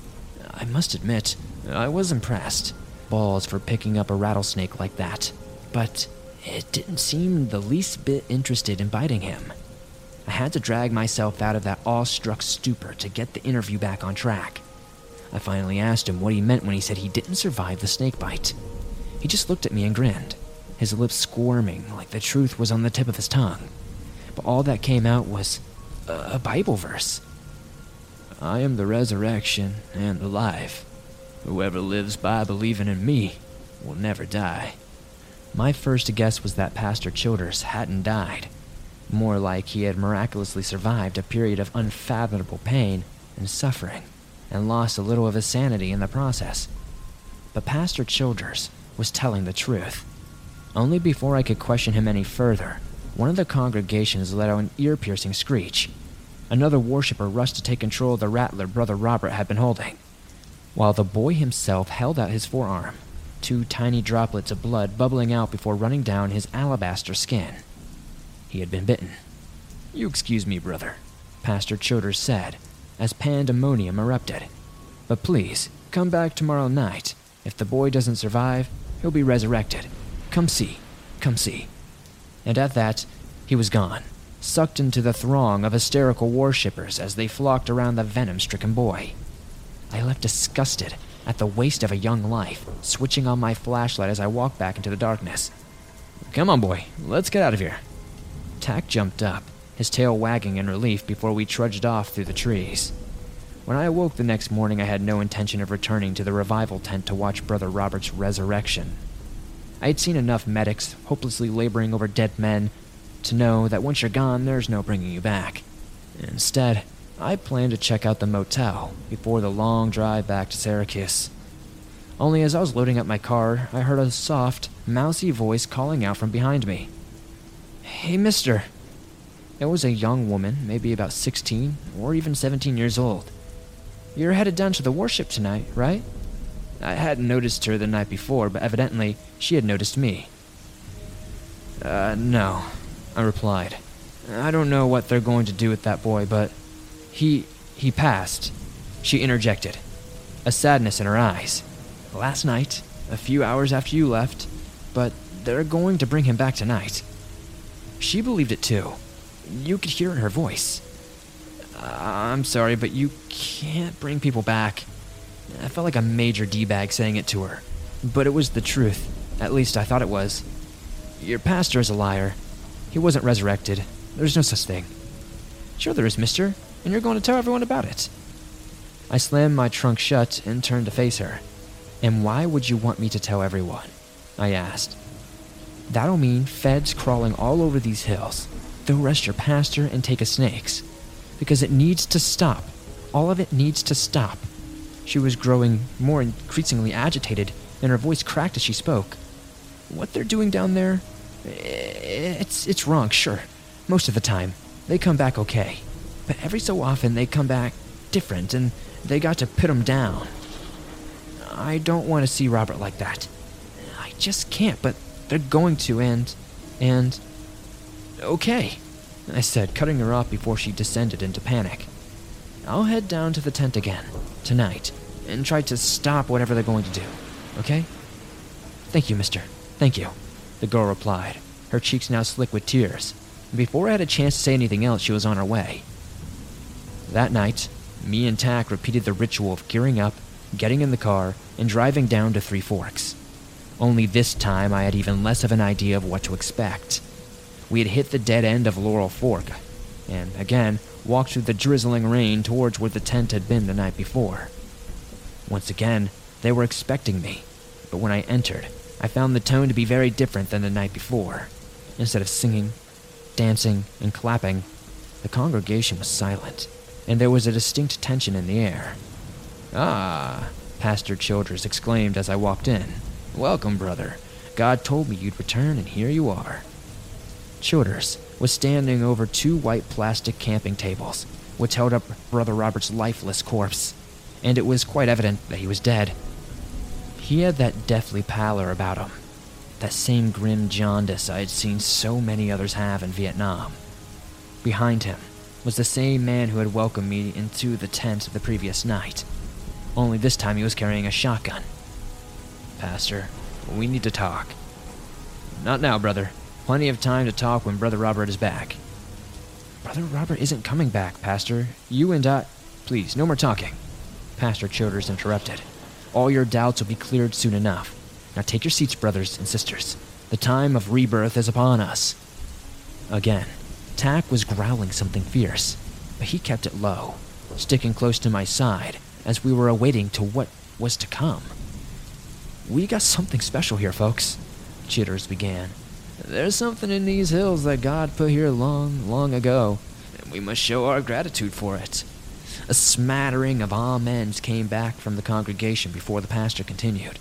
Speaker 3: I must admit, I was impressed. Balls for picking up a rattlesnake like that, but it didn't seem the least bit interested in biting him. I had to drag myself out of that awestruck stupor to get the interview back on track. I finally asked him what he meant when he said he didn't survive the snake bite. He just looked at me and grinned, his lips squirming like the truth was on the tip of his tongue. But all that came out was a Bible verse. "I am the resurrection and the life. Whoever lives by believing in me will never die." My first guess was that Pastor Childers hadn't died. More like he had miraculously survived a period of unfathomable pain and suffering, and lost a little of his sanity in the process. But Pastor Childers was telling the truth. Only before I could question him any further, one of the congregations let out an ear-piercing screech. Another worshiper rushed to take control of the rattler Brother Robert had been holding, while the boy himself held out his forearm, 2 tiny droplets of blood bubbling out before running down his alabaster skin. He had been bitten. "You excuse me, brother," Pastor Childers said, as pandemonium erupted. "But please, come back tomorrow night. If the boy doesn't survive, he'll be resurrected. Come see, come see." And at that, he was gone, sucked into the throng of hysterical worshippers as they flocked around the venom-stricken boy. I left disgusted at the waste of a young life, switching on my flashlight as I walked back into the darkness. "Come on, boy, let's get out of here." Tack jumped up, his tail wagging in relief before we trudged off through the trees. When I awoke the next morning, I had no intention of returning to the revival tent to watch Brother Robert's resurrection. I had seen enough medics hopelessly laboring over dead men to know that once you're gone, there's no bringing you back. Instead, I planned to check out the motel before the long drive back to Syracuse. Only as I was loading up my car, I heard a soft, mousy voice calling out from behind me. "Hey, mister." It was a young woman, maybe about 16 or even 17 years old. "You're headed down to the worship tonight, right?" I hadn't noticed her the night before, but evidently she had noticed me. No, I replied. "I don't know what they're going to do with that boy, but he passed," she interjected, a sadness in her eyes. "Last night, a few hours after you left, but they're going to bring him back tonight." She believed it too. You could hear it in her voice. "I'm sorry, but you can't bring people back." I felt like a major D-bag saying it to her, but it was the truth. At least I thought it was. "Your pastor is a liar. He wasn't resurrected. There's no such thing." "Sure there is, mister, and you're going to tell everyone about it." I slammed my trunk shut and turned to face her. "And why would you want me to tell everyone?" I asked. "That'll mean feds crawling all over these hills. They'll arrest your pastor and take us snakes. Because it needs to stop. All of it needs to stop." She was growing more increasingly agitated, and her voice cracked as she spoke. "What they're doing down there, it's wrong, sure. Most of the time, they come back okay. But every so often, they come back different, and they got to put 'em down. I don't want to see Robert like that. I just can't, but they're going to, and... Okay," I said, cutting her off before she descended into panic. "I'll head down to the tent again, tonight, and try to stop whatever they're going to do, okay?" "Thank you, mister. Thank you," the girl replied, her cheeks now slick with tears. Before I had a chance to say anything else, she was on her way. That night, me and Tack repeated the ritual of gearing up, getting in the car, and driving down to Three Forks. Only this time I had even less of an idea of what to expect. We had hit the dead end of Laurel Fork, and again walked through the drizzling rain towards where the tent had been the night before. Once again, they were expecting me, but when I entered, I found the tone to be very different than the night before. Instead of singing, dancing, and clapping, the congregation was silent, and there was a distinct tension in the air. "Ah," Pastor Childers exclaimed as I walked in. "Welcome, brother. God told me you'd return, and here you are." Childers was standing over 2 white plastic camping tables, which held up Brother Robert's lifeless corpse, and it was quite evident that he was dead. He had that deathly pallor about him, that same grim jaundice I had seen so many others have in Vietnam. Behind him was the same man who had welcomed me into the tent the previous night, only this time he was carrying a shotgun. "Pastor, we need to talk." "Not now, brother. Plenty of time to talk when Brother Robert is back." "Brother Robert isn't coming back, Pastor. You and I—" "Please, no more talking," Pastor Childers interrupted. "All your doubts will be cleared soon enough. Now take your seats, brothers and sisters. The time of rebirth is upon us." Again, Tack was growling something fierce, but he kept it low, sticking close to my side as we were awaiting to what was to come. "We got something special here, folks," Childers began. "There's something in these hills that God put here long, long ago, and we must show our gratitude for it." A smattering of amens came back from the congregation before the pastor continued.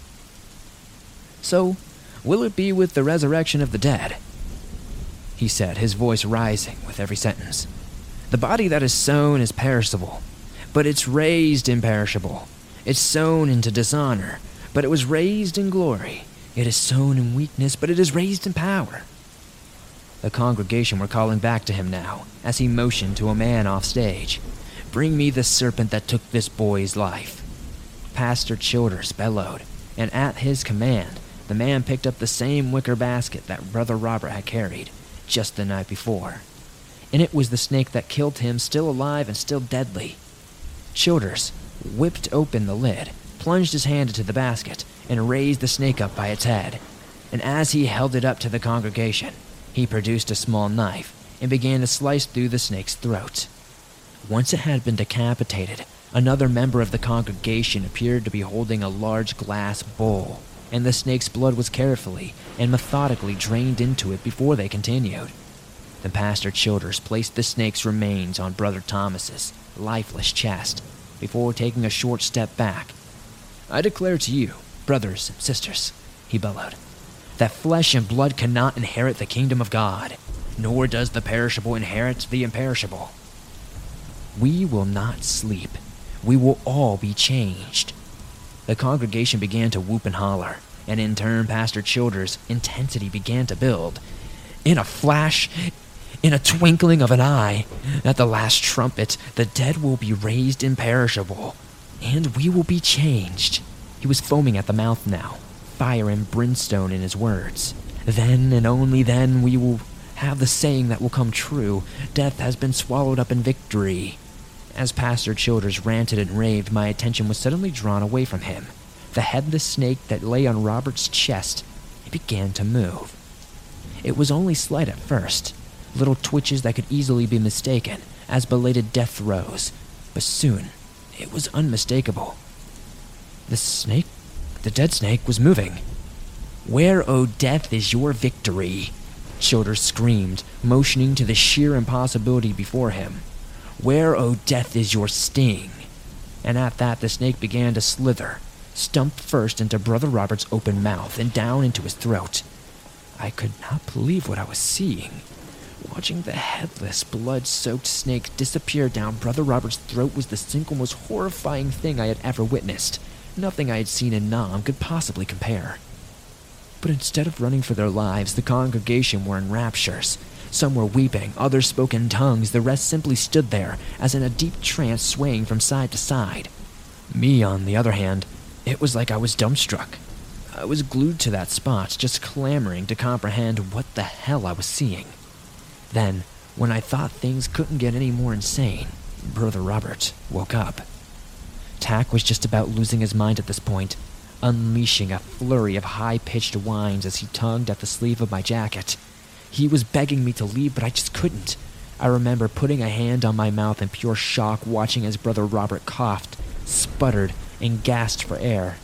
Speaker 3: "So, will it be with the resurrection of the dead?" he said, his voice rising with every sentence. "The body that is sown is perishable, but it's raised imperishable. It's sown into dishonor, but it was raised in glory. It is sown in weakness, but it is raised in power." The congregation were calling back to him now, as he motioned to a man off stage. "Bring me the serpent that took this boy's life." Pastor Childers bellowed, and at his command, the man picked up the same wicker basket that Brother Robert had carried just the night before. And it was the snake that killed him, still alive and still deadly. Childers whipped open the lid, plunged his hand into the basket, and raised the snake up by its head. And as he held it up to the congregation, he produced a small knife and began to slice through the snake's throat. Once it had been decapitated, another member of the congregation appeared to be holding a large glass bowl, and the snake's blood was carefully and methodically drained into it before they continued. Then Pastor Childers placed the snake's remains on Brother Thomas's lifeless chest before taking a short step back. "I declare to you, brothers and sisters," he bellowed, "that flesh and blood cannot inherit the kingdom of God, nor does the perishable inherit the imperishable. We will not sleep. We will all be changed." The congregation began to whoop and holler, and in turn Pastor Childers' intensity began to build. In a flash, in a twinkling of an eye, at the last trumpet, the dead will be raised imperishable, and we will be changed. He was foaming at the mouth now, fire and brimstone in his words. Then and only then we will have the saying that will come true: death has been swallowed up in victory. As Pastor Childers ranted and raved, my attention was suddenly drawn away from him. The headless snake that lay on Robert's chest, it began to move. It was only slight at first, little twitches that could easily be mistaken as belated death throes, but soon it was unmistakable. The dead snake was moving. "Where, O death, is your victory?" Childers screamed, motioning to the sheer impossibility before him. "Where, O death, is your sting?" And at that, the snake began to slither, stump first into Brother Robert's open mouth and down into his throat. I could not believe what I was seeing. Watching the headless, blood-soaked snake disappear down Brother Robert's throat was the single most horrifying thing I had ever witnessed. Nothing I had seen in Nam could possibly compare. But instead of running for their lives, the congregation were in raptures. Some were weeping, others spoke in tongues, the rest simply stood there, as in a deep trance swaying from side to side. Me, on the other hand, it was like I was dumbstruck. I was glued to that spot, just clamoring to comprehend what the hell I was seeing. Then, when I thought things couldn't get any more insane, Brother Robert woke up. Tack was just about losing his mind at this point, unleashing a flurry of high-pitched whines as he tugged at the sleeve of my jacket. He was begging me to leave, but I just couldn't. I remember putting a hand on my mouth in pure shock, watching as Brother Robert coughed, sputtered, and gasped for air.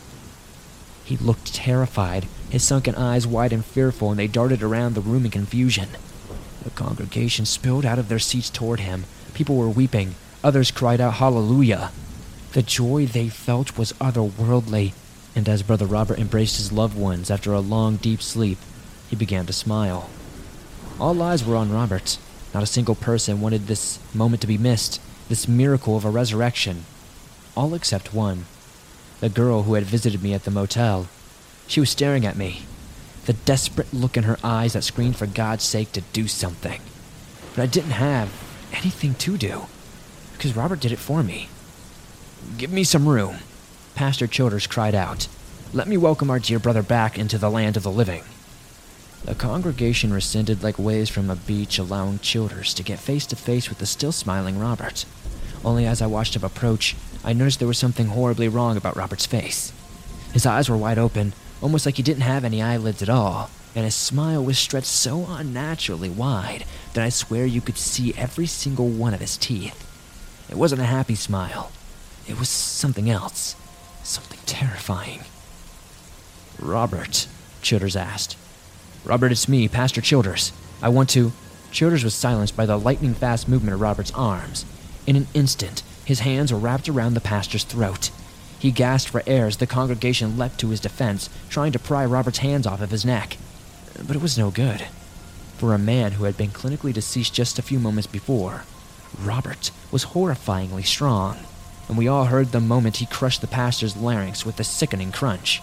Speaker 3: He looked terrified, his sunken eyes wide and fearful, and they darted around the room in confusion. The congregation spilled out of their seats toward him. People were weeping. Others cried out hallelujah. The joy they felt was otherworldly, and as Brother Robert embraced his loved ones after a long, deep sleep, he began to smile. All eyes were on Robert. Not a single person wanted this moment to be missed, this miracle of a resurrection. All except one. The girl who had visited me at the motel. She was staring at me, the desperate look in her eyes that screamed for God's sake to do something. But I didn't have anything to do, because Robert did it for me. "Give me some room," Pastor Childers cried out. "Let me welcome our dear brother back into the land of the living." The congregation rescinded like waves from a beach, allowing Childers to get face to face with the still smiling Robert. Only as I watched him approach, I noticed there was something horribly wrong about Robert's face. His eyes were wide open, almost like he didn't have any eyelids at all, and his smile was stretched so unnaturally wide that I swear you could see every single one of his teeth. It wasn't a happy smile. It was something else, something terrifying. "Robert," Childers asked. "Robert, it's me, Pastor Childers. I want to—" Childers was silenced by the lightning-fast movement of Robert's arms. In an instant, his hands were wrapped around the pastor's throat. He gasped for air as the congregation leapt to his defense, trying to pry Robert's hands off of his neck. But it was no good. For a man who had been clinically deceased just a few moments before, Robert was horrifyingly strong, and we all heard the moment he crushed the pastor's larynx with a sickening crunch.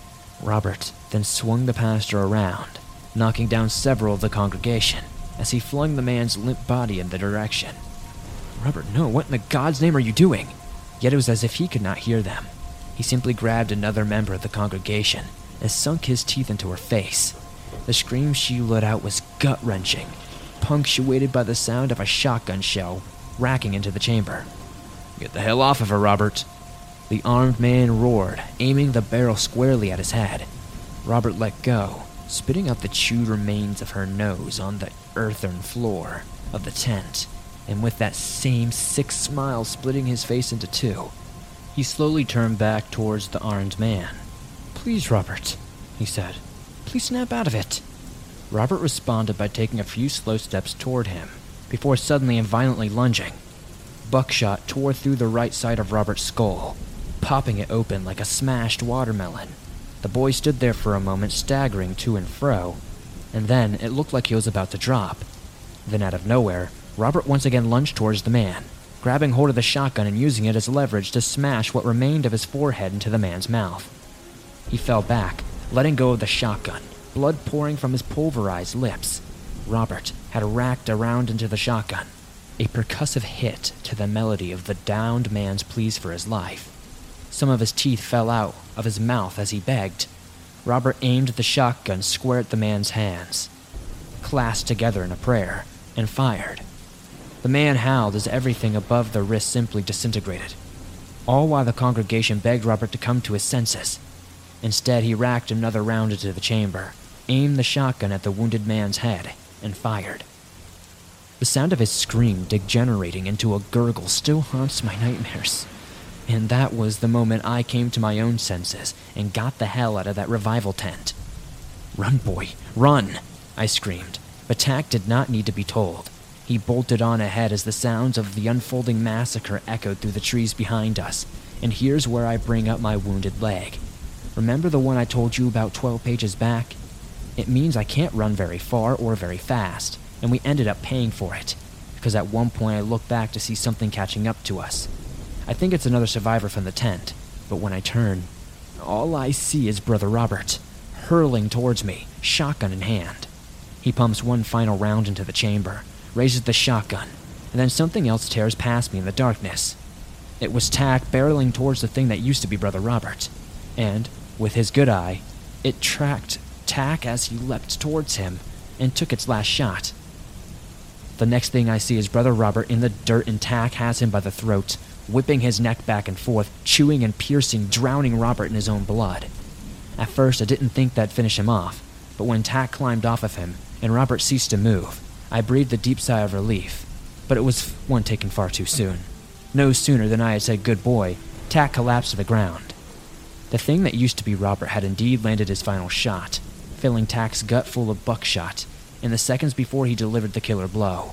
Speaker 3: Robert then swung the pastor around, knocking down several of the congregation as he flung the man's limp body in the direction. "Robert, no, what in the God's name are you doing?" Yet it was as if he could not hear them. He simply grabbed another member of the congregation and sunk his teeth into her face. The scream she let out was gut-wrenching, punctuated by the sound of a shotgun shell racking into the chamber. "Get the hell off of her, Robert!" The armed man roared, aiming the barrel squarely at his head. Robert let go, spitting out the chewed remains of her nose on the earthen floor of the tent, and with that same sick smile splitting his face into two, he slowly turned back towards the armed man. "Please, Robert," he said. "Please snap out of it." Robert responded by taking a few slow steps toward him, before suddenly and violently lunging. Buckshot tore through the right side of Robert's skull, popping it open like a smashed watermelon. The boy stood there for a moment, staggering to and fro, and then it looked like he was about to drop. Then out of nowhere, Robert once again lunged towards the man, grabbing hold of the shotgun and using it as leverage to smash what remained of his forehead into the man's mouth. He fell back, letting go of the shotgun, blood pouring from his pulverized lips. Robert had racked around into the shotgun, a percussive hit to the melody of the downed man's pleas for his life. Some of his teeth fell out of his mouth as he begged. Robert aimed the shotgun square at the man's hands, clasped together in a prayer, and fired. The man howled as everything above the wrist simply disintegrated, all while the congregation begged Robert to come to his senses. Instead, he racked another round into the chamber, aimed the shotgun at the wounded man's head, and fired. The sound of his scream degenerating into a gurgle still haunts my nightmares. And that was the moment I came to my own senses and got the hell out of that revival tent. "Run, boy, run!" I screamed, but Tak did not need to be told. He bolted on ahead as the sounds of the unfolding massacre echoed through the trees behind us. And here's where I bring up my wounded leg. Remember the one I told you about 12 pages back? It means I can't run very far or very fast, and we ended up paying for it, because at one point I looked back to see something catching up to us. I think it's another survivor from the tent, but when I turn, all I see is Brother Robert, hurling towards me, shotgun in hand. He pumps one final round into the chamber, raises the shotgun, and then something else tears past me in the darkness. It was Tak barreling towards the thing that used to be Brother Robert, and, with his good eye, it tracked Tak as he leapt towards him and took its last shot. The next thing I see is Brother Robert in the dirt, and Tak has him by the throat, whipping his neck back and forth, chewing and piercing, drowning Robert in his own blood. At first, I didn't think that'd finish him off, but when Tak climbed off of him and Robert ceased to move, I breathed a deep sigh of relief, but it was one taken far too soon. No sooner than I had said good boy, Tak collapsed to the ground. The thing that used to be Robert had indeed landed his final shot, filling Tak's gut full of buckshot, in the seconds before he delivered the killer blow.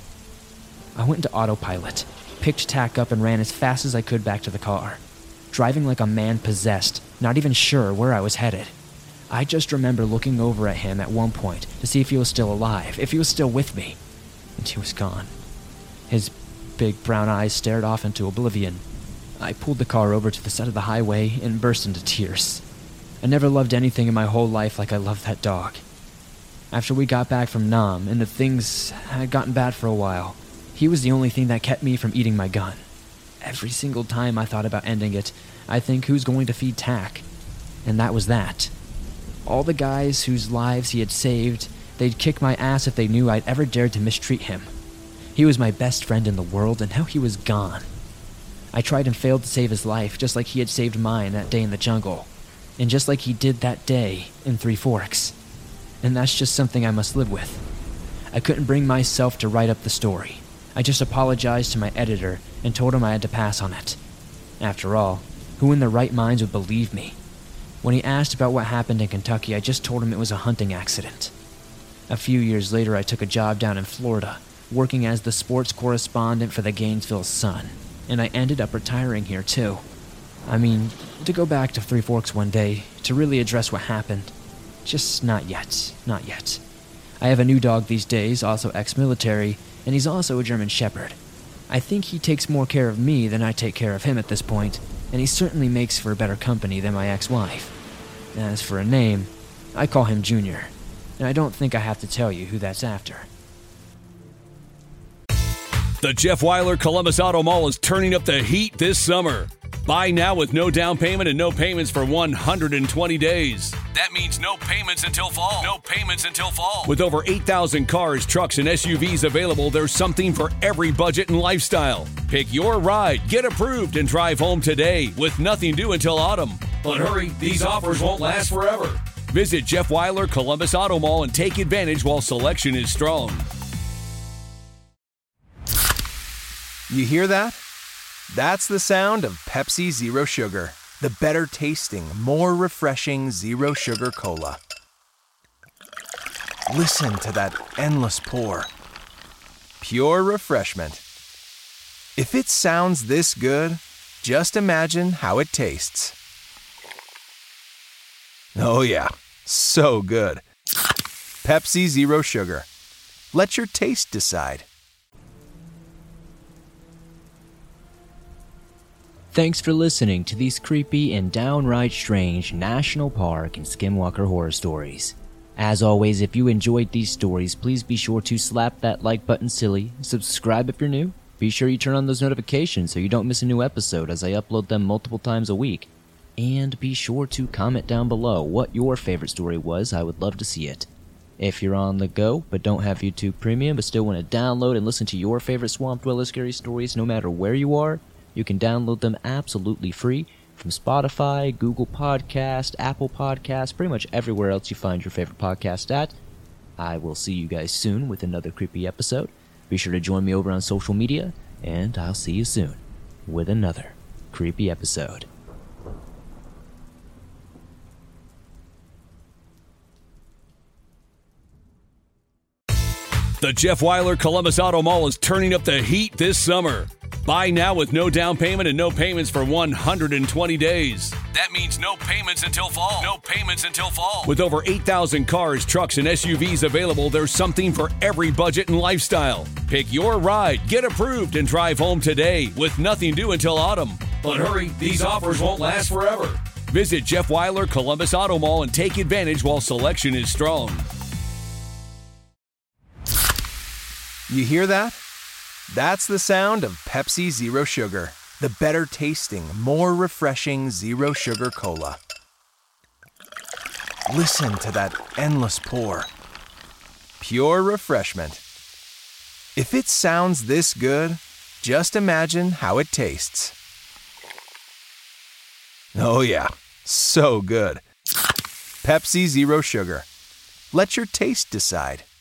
Speaker 3: I went into autopilot, picked Tak up and ran as fast as I could back to the car, driving like a man possessed, not even sure where I was headed. I just remember looking over at him at one point to see if he was still alive, if he was still with me, and he was gone. His big brown eyes stared off into oblivion. I pulled the car over to the side of the highway and burst into tears. I never loved anything in my whole life like I loved that dog. After we got back from Nam and the things had gotten bad for a while, he was the only thing that kept me from eating my gun. Every single time I thought about ending it, I think who's going to feed Tak? And that was that. All the guys whose lives he had saved, they'd kick my ass if they knew I'd ever dared to mistreat him. He was my best friend in the world, and now he was gone. I tried and failed to save his life, just like he had saved mine that day in the jungle, and just like he did that day in Three Forks. And that's just something I must live with. I couldn't bring myself to write up the story. I just apologized to my editor and told him I had to pass on it. After all, who in their right minds would believe me? When he asked about what happened in Kentucky, I just told him it was a hunting accident. A few years later, I took a job down in Florida, working as the sports correspondent for the Gainesville Sun, and I ended up retiring here too. I mean, to go back to Three Forks one day, to really address what happened. Just not yet, not yet. I have a new dog these days, also ex-military, and he's also a German Shepherd. I think he takes more care of me than I take care of him at this point, and he certainly makes for better company than my ex-wife. As for a name, I call him Junior, and I don't think I have to tell you who that's after.
Speaker 1: The Jeff Weiler Columbus Auto Mall is turning up the heat this summer. Buy now with no down payment and no payments for 120 days. That means no payments until fall. No payments until fall. With over 8,000 cars, trucks, and SUVs available, there's something for every budget and lifestyle. Pick your ride, get approved, and drive home today with nothing due until autumn. But hurry, these offers won't last forever. Visit Jeff Weiler Columbus Auto Mall and take advantage while selection is strong.
Speaker 2: You hear that? That's the sound of Pepsi Zero Sugar, the better tasting, more refreshing Zero Sugar Cola. Listen to that endless pour. Pure refreshment. If it sounds this good, just imagine how it tastes. Oh yeah, so good. Pepsi Zero Sugar. Let your taste decide.
Speaker 3: Thanks for listening to these creepy and downright strange National Park and Skinwalker horror stories. As always, if you enjoyed these stories, please be sure to slap that like button silly, subscribe if you're new, be sure you turn on those notifications so you don't miss a new episode as I upload them multiple times a week, and be sure to comment down below what your favorite story was. I would love to see it. If you're on the go but don't have YouTube Premium but still want to download and listen to your favorite Swamp Dweller scary stories no matter where you are, you can download them absolutely free from Spotify, Google Podcast, Apple Podcasts, pretty much everywhere else you find your favorite podcast at. I will see you guys soon with another creepy episode. Be sure to join me over on social media, and I'll see you soon with another creepy episode.
Speaker 1: The Jeff Weiler Columbus Auto Mall is turning up the heat this summer. Buy now with no down payment and no payments for 120 days. That means no payments until fall. No payments until fall. With over 8,000 cars, trucks, and SUVs available, there's something for every budget and lifestyle. Pick your ride, get approved, and drive home today with nothing due until autumn. But hurry, these offers won't last forever. Visit Jeff Weiler Columbus Auto Mall and take advantage while selection is strong.
Speaker 2: You hear that? That's the sound of Pepsi Zero Sugar, the better tasting, more refreshing Zero Sugar Cola. Listen to that endless pour. Pure refreshment. If it sounds this good, just imagine how it tastes. Oh yeah, so good. Pepsi Zero Sugar. Let your taste decide.